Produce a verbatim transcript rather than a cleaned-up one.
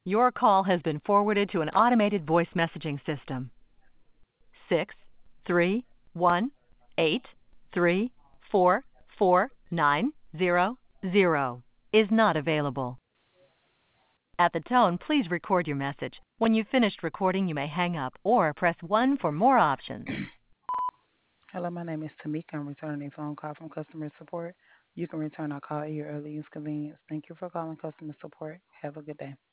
Your call has been forwarded to an automated voice messaging system. Six three one eight three four four nine zero zero is not available. At the tone, please record your message. When you've finished recording, you may hang up or press one for more options. Hello, my name is Tamika. I'm returning a phone call from customer support. You can return our call at your earliest convenience. Thank you for calling customer support. Have a good day.